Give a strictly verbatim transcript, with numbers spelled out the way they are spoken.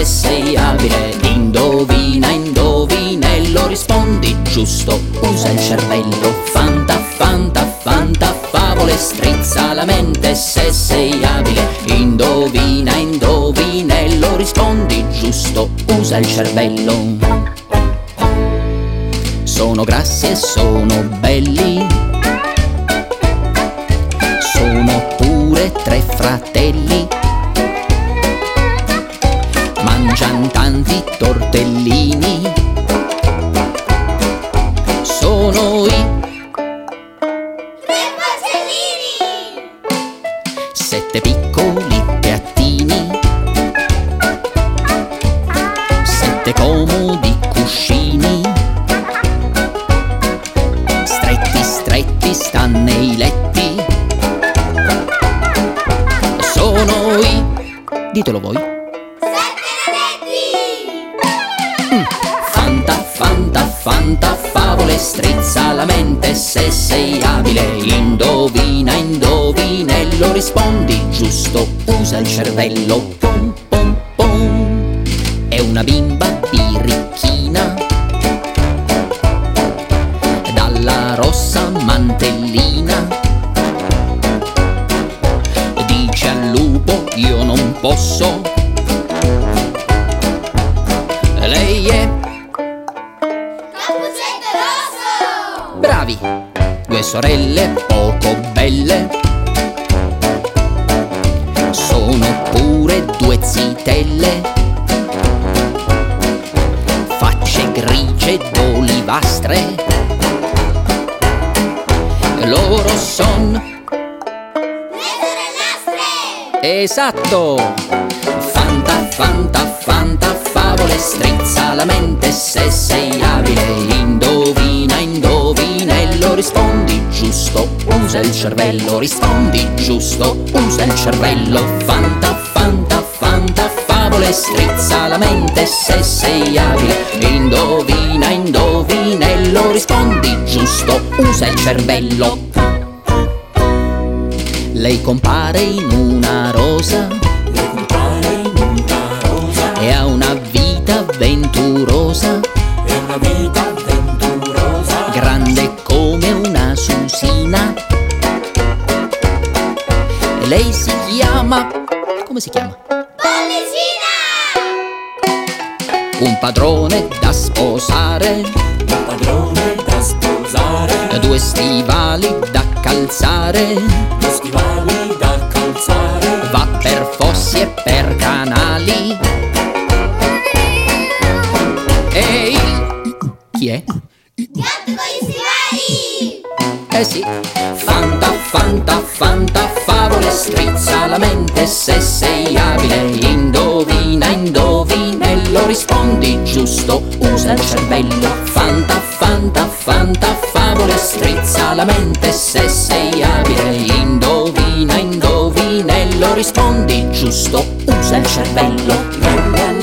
sei abile. Indovina, indovinello, rispondi giusto, usa il cervello. Fanta, fanta, fanta, favole, strizza la mente se sei abile. Indovina, indovinello, rispondi giusto, usa il cervello. Sono grassi e sono belli, sono pure tre fratelli, mangian tanti tortellini, sono i tre porcellini. sette piccoli piattini, sette comodi cuscini, stretti stretti stanno nei letti, sono i, ditelo voi, mm. Fanta, fanta, fanta, favole, strizza la mente se sei abile. Indovina, indovinello, rispondi giusto, usa il cervello. Pom, pom, pom. È una bimba birichina, dalla rossa mantellina, dice al lupo io non posso, lei è Cappuccetto rosso. bravi, due sorelle poco belle, sono pure due zitelle, facce grigie d'olivastre, loro son Le sorellastre. esatto. Fanta, fanta, fanta, favole, strizza la mente se sei abile. Indovina, indovinello, rispondi giusto, usa il cervello. Rispondi giusto, usa il cervello. Fanta, fanta, fanta, favole, strizza la mente se sei abile. Indovina, indovinello, rispondi giusto, usa il cervello. Lei compare in una rosa e ha una vita avventurosa, È una vita avventurosa, grande come una susina. E lei si chiama, come si chiama? Bollicina. Un padrone da sposare, un padrone da sposare, due stivali da calzare, due stivali da calzare, va per fossi e per canali. E il... chi è? Gatto con gli stivali. Eh sì. Fanta, fanta, fanta, favole, strizza la mente se sei abile. Indovina, indovinello, rispondi giusto, usa il cervello. Fanta, fanta, fanta, favole, strizza la mente se sei abile. Indovina, indovinello, rispondi giusto, usa il cervello. La, la,